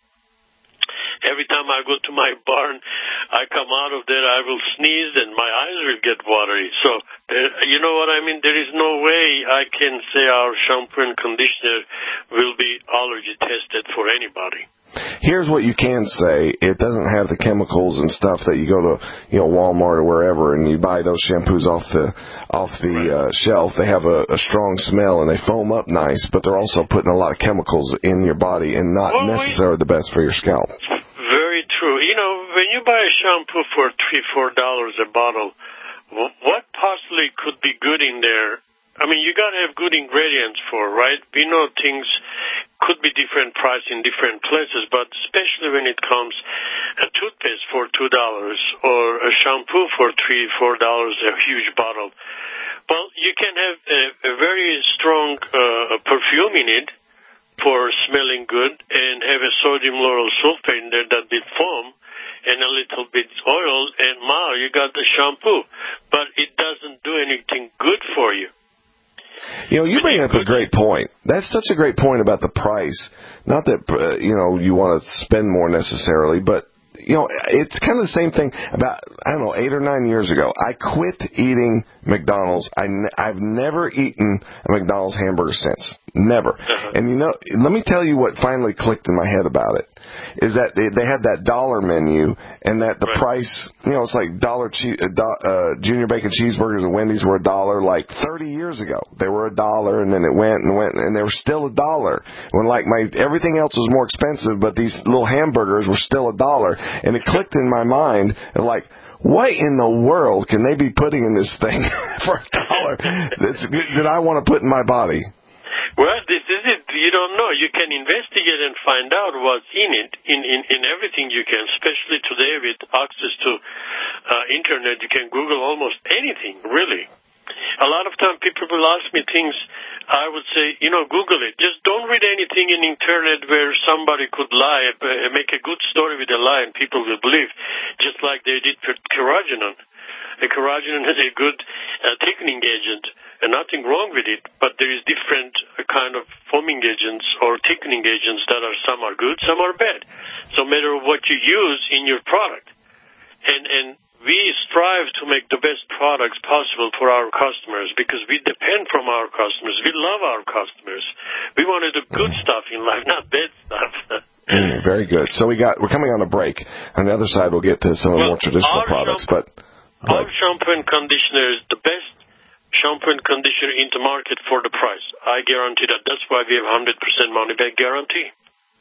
every time I go to my barn, I come out of there, I will sneeze, and my eyes will get watery. So, uh, you know what I mean? There is no way I can say our shampoo and conditioner will be allergy tested for anybody. Here's what you can say. It doesn't have the chemicals and stuff that you go to, you know, Walmart or wherever and you buy those shampoos off the off the uh, shelf. They have a, a strong smell and they foam up nice, but they're also putting a lot of chemicals in your body and not well, necessarily the best for your scalp. Very true. You know, when you buy a shampoo for three, four dollars a bottle, what possibly could be good in there? I mean, you got to have good ingredients for, right? We know things could be different price in different places, but especially when it comes a toothpaste for two dollars or a shampoo for three, four dollars, a huge bottle. Well, you can have a, a very strong uh, perfume in it for smelling good and have a sodium lauryl sulfate in there that will foam and a little bit oil, and now you got the shampoo. But it doesn't do anything good for you. You know, you bring up a great point. That's such a great point about the price. Not that, uh, you know, you want to spend more necessarily, but, you know, it's kind of the same thing about, I don't know, eight or nine years ago. I quit eating McDonald's. I n- I've never eaten a McDonald's hamburger since. Never. And, you know, let me tell you what finally clicked in my head about it. Is that they, they had that dollar menu, and that the right. price, you know, it's like dollar che- uh, do, uh, junior bacon cheeseburgers at Wendy's were a dollar like thirty years ago. They were a dollar, and then it went and went, and they were still a dollar. When like my everything else was more expensive, but these little hamburgers were still a dollar, and it clicked in my mind, and like, what in the world can they be putting in this thing for a dollar that's, that I want to put in my body? Well, this is it. You don't know. You can investigate and find out what's in it, in, in, in everything you can, especially today with access to uh, Internet. You can Google almost anything, really. A lot of time people will ask me things, I would say, you know, Google it. Just don't read anything in Internet where somebody could lie, uh, make a good story with a lie and people will believe, just like they did for carrageenan. A carrageenan is a good uh, thickening agent, and nothing wrong with it, but there is different uh, kind of foaming agents or thickening agents that are, some are good, some are bad. So no matter what you use in your product. And, and we strive to make the best products possible for our customers because we depend from our customers. We love our customers. We want to do good stuff in life, not bad stuff. Mm, very good. So we got, we're coming on a break. On the other side, we'll get to some of the well, more traditional products, shampoo, but... Our shampoo and conditioner is the best shampoo and conditioner in the market for the price. I guarantee that. That's why we have one hundred percent money-back guarantee.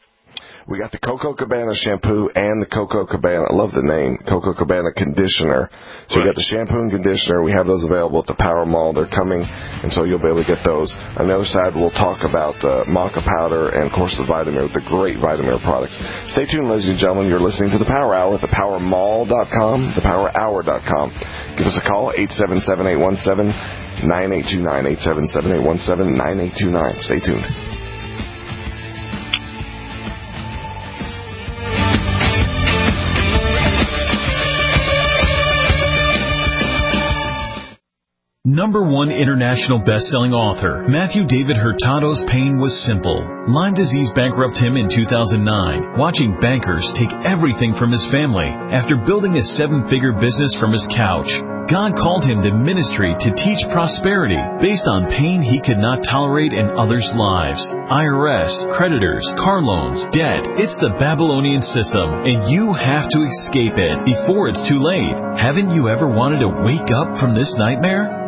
We got the Coco Cabana shampoo and the Coco Cabana, I love the name, Coco Cabana conditioner. So right. We got the shampoo and conditioner. We have those available at the Power Mall. They're coming, and so you'll be able to get those. On the other side, we'll talk about uh, maca powder and, of course, the Vitamir, the great Vitamir products. Stay tuned, ladies and gentlemen. You're listening to the Power Hour at the power mall dot com, the power hour dot com. Give us a call, eight seven seven, eight one seven, nine eight two nine, eight seven seven, eight one seven, nine eight two nine. Stay tuned. Number one international best-selling author, Matthew David Hurtado's pain was simple. Lyme disease bankrupted him in two thousand nine, watching bankers take everything from his family after building a seven-figure business from his couch. God called him to ministry to teach prosperity based on pain he could not tolerate in others' lives. I R S, creditors, car loans, debt. It's the Babylonian system, and you have to escape it before it's too late. Haven't you ever wanted to wake up from this nightmare?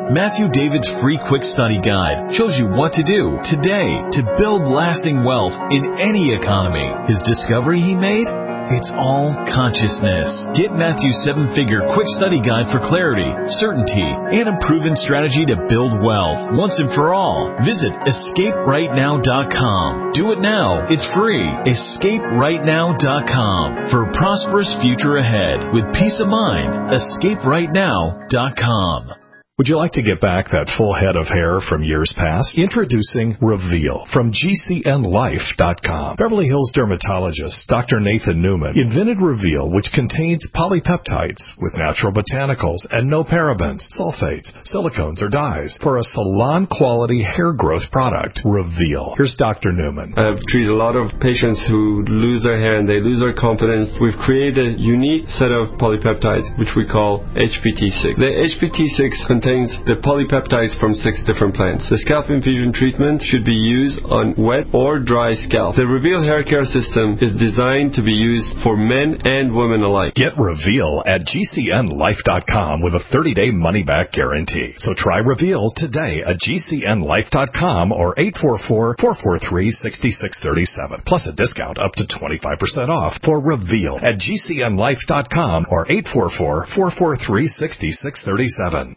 Matthew David's free quick study guide shows you what to do today to build lasting wealth in any economy. His discovery he made? It's all consciousness. Get Matthew's seven-figure quick study guide for clarity, certainty, and a proven strategy to build wealth once and for all. Visit escape right now dot com. Do it now. It's free. escape right now dot com. For a prosperous future ahead with peace of mind, escape right now dot com. Would you like to get back that full head of hair from years past? Introducing Reveal from G C N life dot com. Beverly Hills dermatologist Doctor Nathan Newman invented Reveal, which contains polypeptides with natural botanicals and no parabens, sulfates, silicones, or dyes for a salon-quality hair growth product. Reveal. Here's Doctor Newman. I've treated a lot of patients who lose their hair and they lose their confidence. We've created a unique set of polypeptides, which we call H P T six. The H P T six contains the polypeptides from six different plants. The scalp infusion treatment should be used on wet or dry scalp. The Reveal hair care system is designed to be used for men and women alike. Get Reveal at G C N life dot com with a thirty-day money-back guarantee. So try Reveal today at G C N life dot com or eight four four, four four three, six six three seven. Plus a discount up to twenty-five percent off for Reveal at G C N life dot com or eight four four, four four three, six six three seven.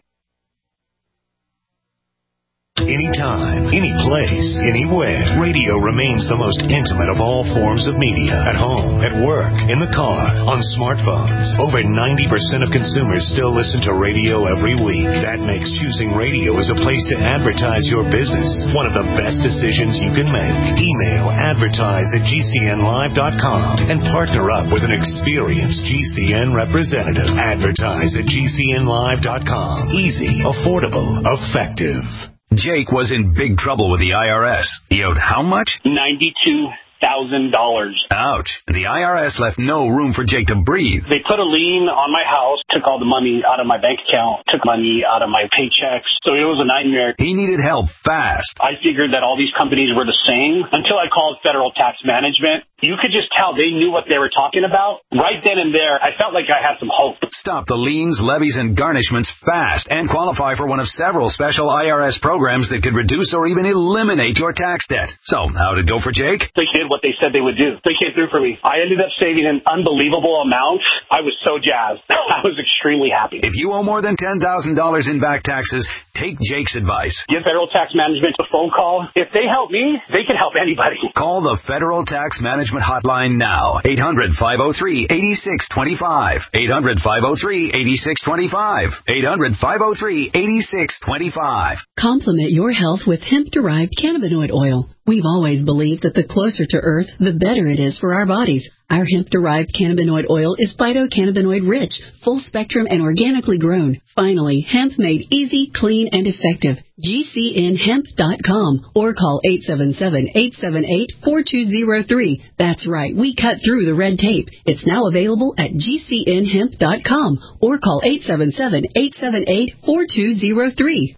Anytime, any place, anywhere. Radio remains the most intimate of all forms of media. At home, at work, in the car, on smartphones. Over ninety percent of consumers still listen to radio every week. That makes choosing radio as a place to advertise your business one of the best decisions you can make. Email advertise at G C N live dot com and partner up with an experienced G C N representative. Advertise at G C N live dot com. Easy, affordable, effective. Jake was in big trouble with the I R S. He owed how much? ninety-two thousand dollars. Ouch. The I R S left no room for Jake to breathe. They put a lien on my house, took all the money out of my bank account, took money out of my paychecks. So it was a nightmare. He needed help fast. I figured that all these companies were the same until I called Federal Tax Management. You could just tell they knew what they were talking about. Right then and there, I felt like I had some hope. Stop the liens, levies, and garnishments fast and qualify for one of several special I R S programs that could reduce or even eliminate your tax debt. So, how'd it go for Jake? They did what they said they would do. They came through for me. I ended up saving an unbelievable amount. I was so jazzed. I was extremely happy. If you owe more than ten thousand dollars in back taxes, take Jake's advice. Give Federal Tax Management a phone call. If they help me, they can help anybody. Call the Federal Tax Management Hotline now. eight hundred, five oh three, eight six two five. eight hundred, five oh three, eight six two five. eight hundred, five oh three, eight six two five. Complement your health with hemp-derived cannabinoid oil. We've always believed that the closer to Earth, the better it is for our bodies. Our hemp-derived cannabinoid oil is phytocannabinoid rich, full spectrum, and organically grown. Finally, hemp made easy, clean, and effective. G C N hemp dot com or call eight seven seven, eight seven eight, four two zero three. That's right, we cut through the red tape. It's now available at G C N hemp dot com or call eight seven seven, eight seven eight, four two zero three.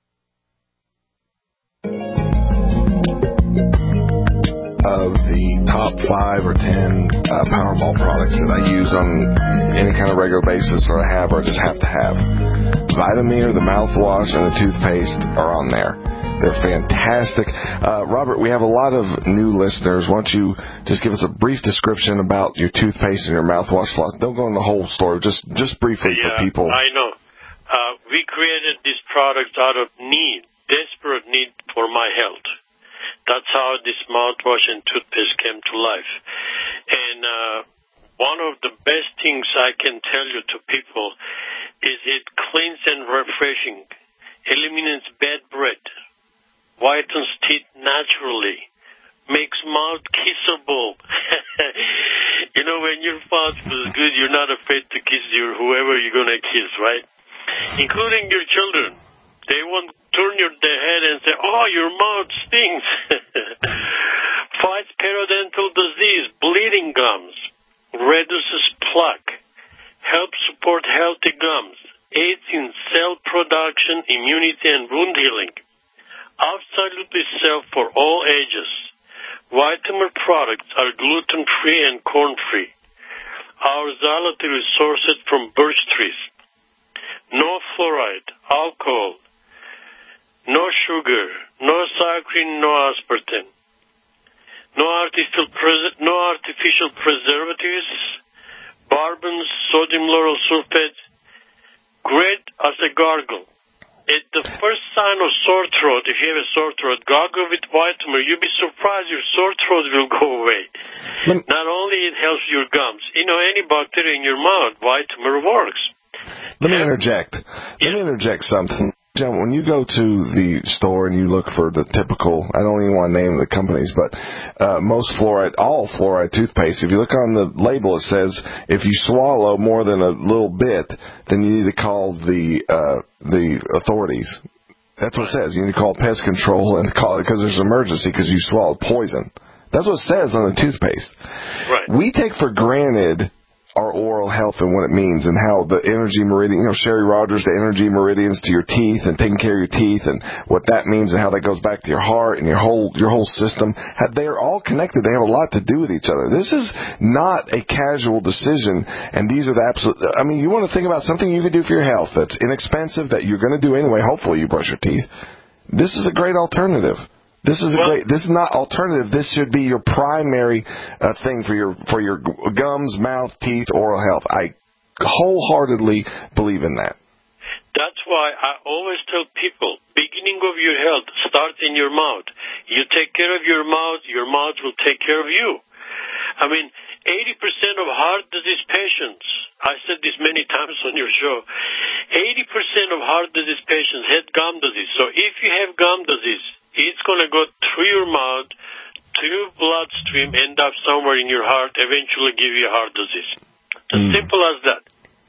Of the top five or ten uh, Powerball products that I use on any kind of regular basis, or I have, or just have to have, Vitamir, the mouthwash, and the toothpaste are on there. They're fantastic. Uh, Robert, we have a lot of new listeners. Why don't you just give us a brief description about your toothpaste and your mouthwash floss? Don't go in the whole story. Just just briefly yeah, for people. I know. Uh, we created these products out of need, desperate need for my health. That's how this mouthwash and toothpaste came to life. And uh, one of the best things I can tell you to people is it cleans and refreshing, eliminates bad breath, whitens teeth naturally, makes mouth kissable. You know, when your mouth feels good, you're not afraid to kiss your whoever you're going to kiss, right? Including your children. They won't turn your, their head and say, oh, your mouth stinks. Fights periodontal disease, bleeding gums, reduces plaque, helps support healthy gums, aids in cell production, immunity, and wound healing. Absolutely safe for all ages. Vitamin products are gluten-free and corn-free. Our xylitol is sourced from birch trees. No fluoride, alcohol, no sugar, no saccharin, no aspartame, no artificial, pres- no artificial preservatives, barbons, sodium lauryl sulfate, great as a gargle. At the first sign of sore throat, if you have a sore throat, gargle with Vitamer. You'll be surprised your sore throat will go away. Me- Not only it helps your gums, you know, any bacteria in your mouth, Vitamer works. Let me interject. Let me interject something. John, when you go to the store and you look for the typical, I don't even want to name the companies, but uh, most fluoride, all fluoride toothpaste, if you look on the label, it says if you swallow more than a little bit, then you need to call the uh, the authorities. That's what it says. You need to call pest control and call it because there's an emergency because you swallowed poison. That's what it says on the toothpaste. Right. We take for granted our oral health and what it means and how the energy meridian, you know, Sherry Rogers, the energy meridians to your teeth and taking care of your teeth and what that means and how that goes back to your heart and your whole your whole system. They are all connected. They have a lot to do with each other. This is not a casual decision, and these are the absolute, I mean, you want to think about something you can do for your health that's inexpensive, that you're going to do anyway. Hopefully you brush your teeth. This is a great alternative. This is a well, great. This is not alternative. This should be your primary uh, thing for your for your gums, mouth, teeth, oral health. I wholeheartedly believe in that. That's why I always tell people, beginning of your health starts in your mouth. You take care of your mouth, your mouth will take care of you. I mean, eighty percent of heart disease patients, I said this many times on your show, eighty percent of heart disease patients had gum disease. So if you have gum disease, it's going to go through your mouth, to your bloodstream, end up somewhere in your heart, eventually give you heart disease. As mm. simple as that.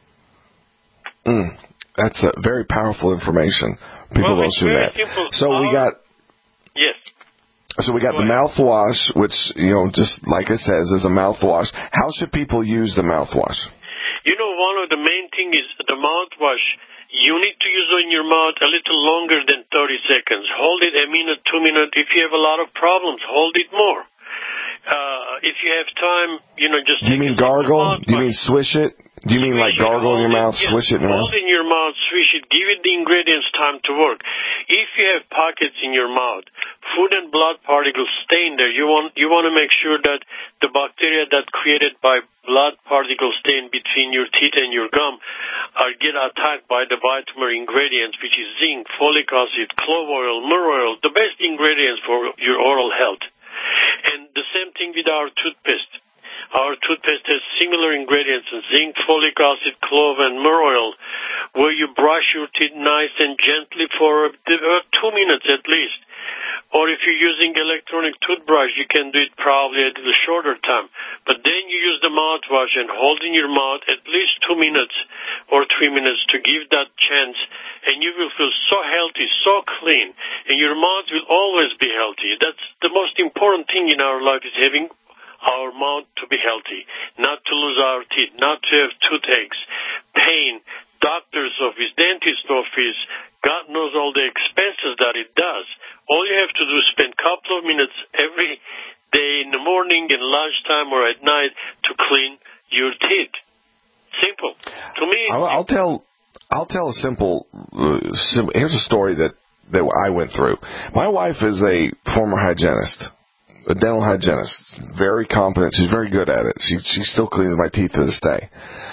Mm. That's a very powerful information. People well, don't see that. Simple. So Our, we got... Yes. So we got go the ahead. mouthwash, which, you know, just like it says, is a mouthwash. How should people use the mouthwash? You know, one of the main things is the mouthwash. You need to use it in your mouth a little longer than thirty seconds. Hold it a minute, two minutes. If you have a lot of problems, hold it more. Uh, if you have time, you know, just... Do you mean gargle? Do you mean swish it? Do you mean like gargle in your mouth, it, swish yes, it in your mouth? Hold in your mouth, swish it. Give it the ingredients time to work. If you have pockets in your mouth, food and blood particles stay in there. You want you want to make sure that the bacteria that created by blood particles stay in between your teeth and your gum are get attacked by the Vitamer ingredients, which is zinc, folic acid, clove oil, myrrh oil, the best ingredients for your oral health. And the same thing with our toothpaste. Our toothpaste has similar ingredients, zinc, folic acid, clove, and myrrh oil, where you brush your teeth nice and gently for uh, two minutes at least. Or if you're using electronic toothbrush, you can do it probably at a shorter time. But then you use the mouthwash and hold in your mouth at least two minutes or three minutes to give that chance, and you will feel so healthy, so clean, and your mouth will always be healthy. That's the most important thing in our life, is having our mouth to be healthy, not to lose our teeth, not to have toothaches, pain, doctor's office, dentist office. God knows all the expenses that it does. All you have to do is spend a couple of minutes every day in the morning and lunchtime or at night to clean your teeth. Simple. To me, I'll, I'll tell. I'll tell a simple. Uh, sim- here's a story that that I went through. My wife is a former hygienist. A dental hygienist, very competent. She's very good at it. She she still cleans my teeth to this day.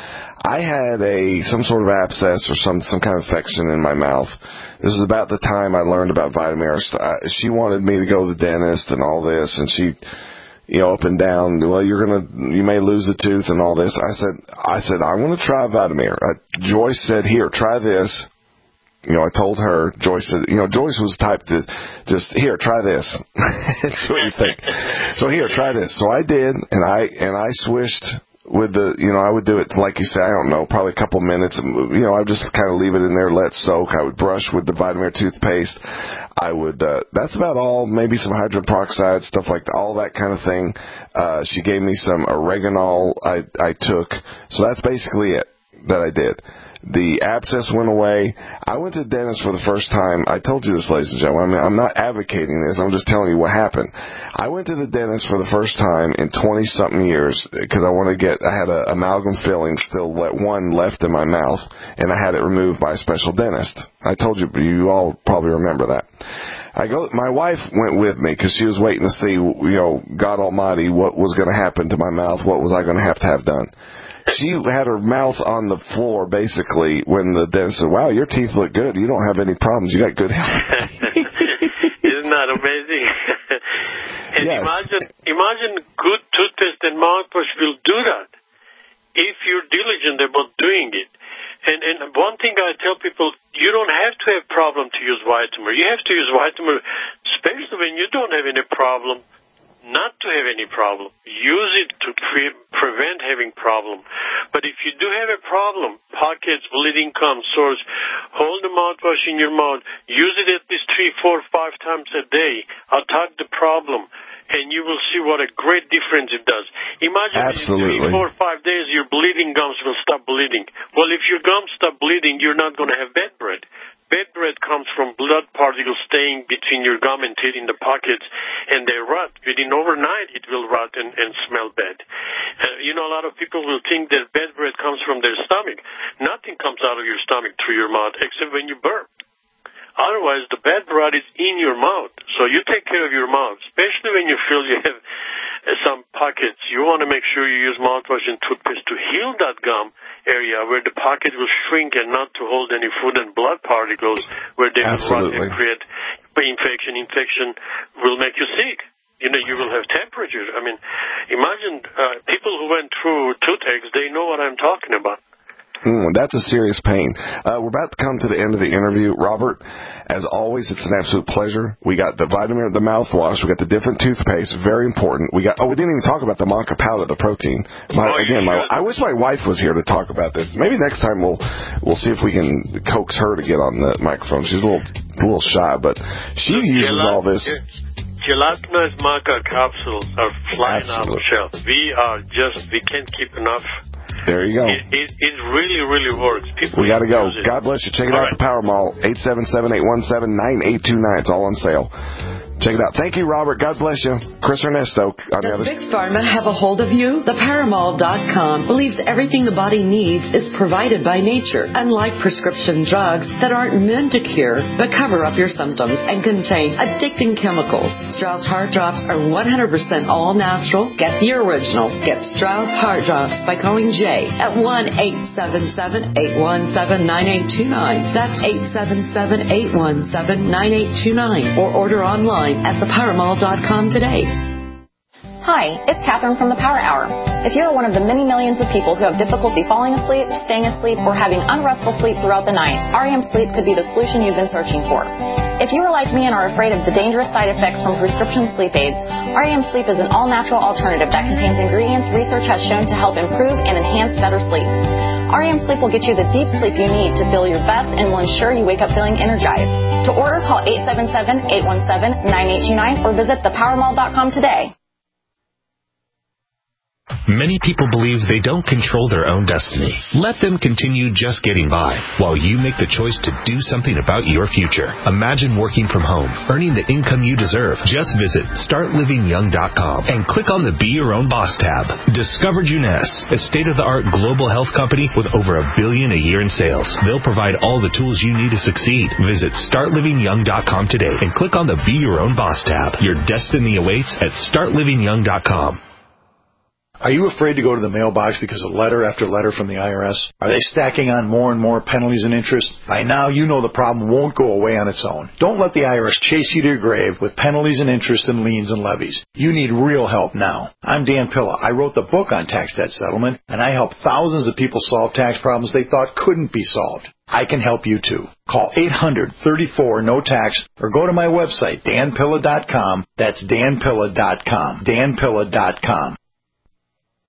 I had a some sort of abscess or some some kind of infection in my mouth. This was about the time I learned about Vitamer. She wanted me to go to the dentist and all this, and she, you know, up and down. Well, you're gonna, you may lose a tooth and all this. I said, I said I want to try Vitamer. Uh, Joyce said, here, try this. You know, I told her, Joyce said, you know, Joyce was the type to just, here, try this. See what you think. So here, try this. So I did, and I, and I swished with the, you know, I would do it, like you say, I don't know, probably a couple minutes. You know, I would just kind of leave it in there, let it soak. I would brush with the Vitamer toothpaste. I would, uh, that's about all, maybe some hydrogen peroxide, stuff like that, all that kind of thing. Uh, she gave me some oregano I, I took. So that's basically it that I did. The abscess went away. I went to the dentist for the first time. I told you this, ladies and gentlemen. I mean, I'm not advocating this. I'm just telling you what happened. I went to the dentist for the first time in twenty-something years because I want to get, I had an amalgam filling still one left in my mouth, and I had it removed by a special dentist. I told you, you all probably remember that. I go. My wife went with me because she was waiting to see, you know, God Almighty, what was going to happen to my mouth, what was I going to have to have done. She had her mouth on the floor, basically, when the dentist said, wow, your teeth look good. You don't have any problems. You got good health. Isn't that amazing? And yes. imagine, imagine good toothpaste and mouthwash will do that if you're diligent about doing it. And, and one thing I tell people, you don't have to have problem to use Vitamer. You have to use Vitamer, especially when you don't have any problem, not to have any problem. Use it to pre- prevent having problem. But if you do have a problem, pockets, bleeding, gums, sores, hold the mouthwash in your mouth. Use it at least three, four, five times a day. Attack the problem, and you will see what a great difference it does. Imagine Absolutely. in three, four, five days your bleeding gums will stop bleeding. Well, if your gums stop bleeding, you're not going to have bad breath. Bad breath comes from blood particles staying between your gum and teeth in the pockets, and they rot. Within overnight, it will rot and, and smell bad. Uh, you know, a lot of people will think that bad breath comes from their stomach. Nothing comes out of your stomach through your mouth except when you burp. Otherwise, the bad breath is in your mouth. So you take care of your mouth, especially when you feel you have uh, some pockets. You want to make sure you use mouthwash and toothpaste to heal that gum area where the pocket will shrink and not to hold any food and blood particles where they will rot and create infection. Infection will make you sick. You know, you will have temperature. I mean, imagine uh, people who went through toothaches, they know what I'm talking about. Mm, that's a serious pain. Uh, we're about to come to the end of the interview. Robert, as always, it's an absolute pleasure. We got the vitamin, the mouthwash. We got the different toothpaste. Very important. We got. Oh, we didn't even talk about the maca powder, the protein. My, oh, again, my, I wish my wife was here to talk about this. Maybe next time we'll we'll see if we can coax her to get on the microphone. She's a little a little shy, but she Look, uses all this. Gelatinized maca capsules are flying out of the shelf. We are just we can't keep enough. There you go. It, it, it really, really works. People we got to go. It. God bless you. Check it all out right. at the Power Mall, eight seven seven, eight one seven, nine eight two nine. It's all on sale. Check it out. Thank you, Robert. God bless you. Chris Ernesto. On the Does other Big Pharma have a hold of you? The Paramall dot com believes everything the body needs is provided by nature, unlike prescription drugs that aren't meant to cure but cover up your symptoms and contain addicting chemicals. Strauss Heart Drops are one hundred percent all natural. Get the original. Get Strauss Heart Drops by calling Jay at one eight seven seven, eight one seven, nine eight two nine. That's eight seven seven, eight one seven, nine eight two nine. Or order online at the Power Mall dot com today. Hi, it's Catherine from the Power Hour. If you're one of the many millions of people who have difficulty falling asleep, staying asleep, or having unrestful sleep throughout the night, R E M Sleep could be the solution you've been searching for. If you are like me and are afraid of the dangerous side effects from prescription sleep aids, R E M Sleep is an all-natural alternative that contains ingredients research has shown to help improve and enhance better sleep. R E M Sleep will get you the deep sleep you need to feel your best and will ensure you wake up feeling energized. To order, call eight seven seven, eight one seven, nine eight two nine or visit the power mall dot com today. Many people believe they don't control their own destiny. Let them continue just getting by while you make the choice to do something about your future. Imagine working from home, earning the income you deserve. Just visit start living young dot com and click on the Be Your Own Boss tab. Discover Juness, a state-of-the-art global health company with over a billion a year in sales. They'll provide all the tools you need to succeed. Visit start living young dot com today and click on the Be Your Own Boss tab. Your destiny awaits at start living young dot com. Are you afraid to go to the mailbox because of letter after letter from the I R S? Are they stacking on more and more penalties and interest? By now, you know the problem won't go away on its own. Don't let the I R S chase you to your grave with penalties and interest and liens and levies. You need real help now. I'm Dan Pilla. I wrote the book on tax debt settlement, and I help thousands of people solve tax problems they thought couldn't be solved. I can help you too. Call eight hundred, thirty-four, no tax or go to my website, dan pilla dot com. That's dan pilla dot com. dan pilla dot com.